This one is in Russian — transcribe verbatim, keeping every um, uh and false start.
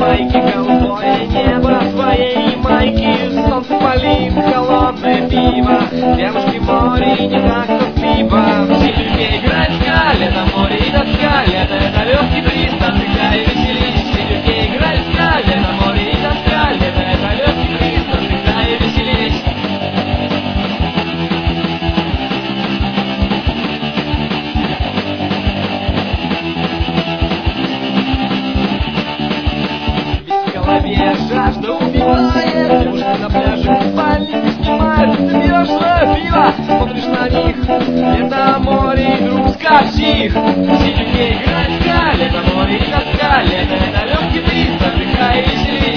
майке, голубое небо в твоей майке, солнце палит, холодное пиво, девушки в море и не так тоскливо. Все людей играет ска, лето, море и тоска, лето это легкий бриз, отдыхай и веселись. Все людей играет ска, лето, море и тоска, лето это легкий бриз, отдыхай и веселись. Жажда убивает, девушка на пляже спальник снимает, ты пьешь свое пиво, смотришь на них, лето, море и друг скажи их. Все людей играют ска, лето, море и тоска, лето это легкий бриз, отдыхай и веселись.